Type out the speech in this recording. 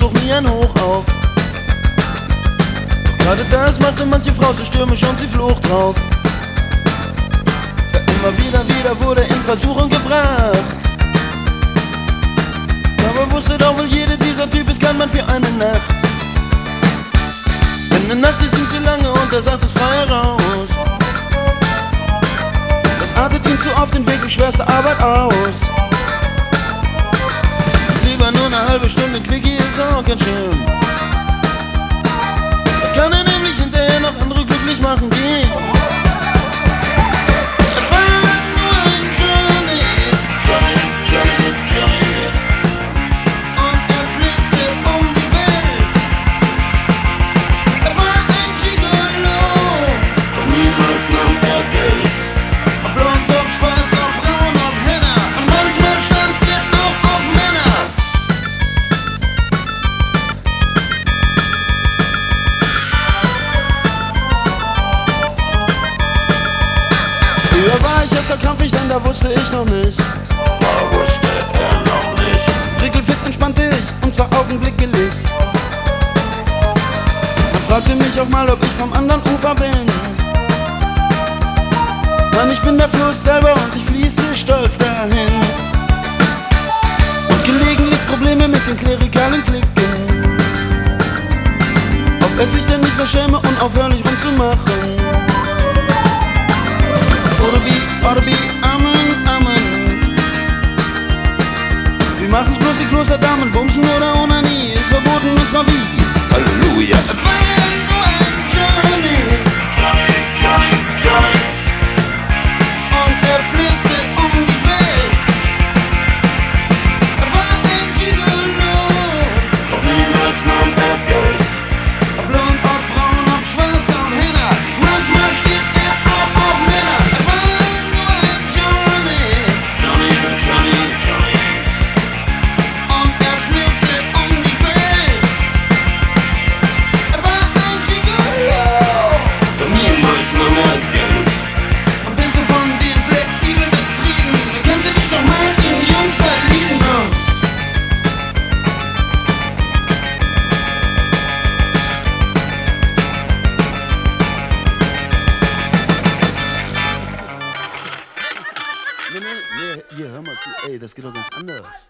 doch nie ein Hoch auf. Doch gerade das machte manche Frau so stürmisch und sie flog drauf. Ja, immer wieder wurde in Versuchung gebracht. Aber wusste doch wohl jede, dieser Typ ist kein Mann für eine Nacht. Denn eine Nacht ist ihm zu lange und er sagt es frei heraus. Das artet ihm zu oft in wirklich schwerste Arbeit aus. Lieber nur eine halbe Stunde Quickie ist auch ganz schön. Da kann er nämlich hinterher noch andere glücklich machen gehen. Früher war ich öfter krampfig, denn da wusste ich noch nicht. Da wusste er noch nicht. Prickelfit entspannte ich, und zwar augenblicklich. Man fragte mich auch mal, ob ich vom anderen Ufer bin. Mann, ich bin der Fluss selber und ich fließe stolz dahin. Und gelegentlich Probleme mit den klerikalen Klicken. Ob es sich denn nicht verschäme, unaufhörlich rumzumachen. Orbi, Amen, Amen. Wir machen's bloß die Klosterdamen, bumsen oder Onanie ist verboten und zwar wie? Halleluja. Und er flippte um die Welt. Er war ein Gigolo. Doch niemals nahm er Geld. Ob blond, ob braun, ob schwarz, ob Henna. Manchmal steht er auch auf Männer. Er war nur ein Johnny. Johnny. Und er flippte um die Welt. Er war ein Gigolo. Doch niemals nahm er Geld. Und bist du von den flexibel betrieben, dann kannst du dich auch mal in Jungs verlieben. Nee, hier, hör mal zu, ey, das geht doch ganz anders.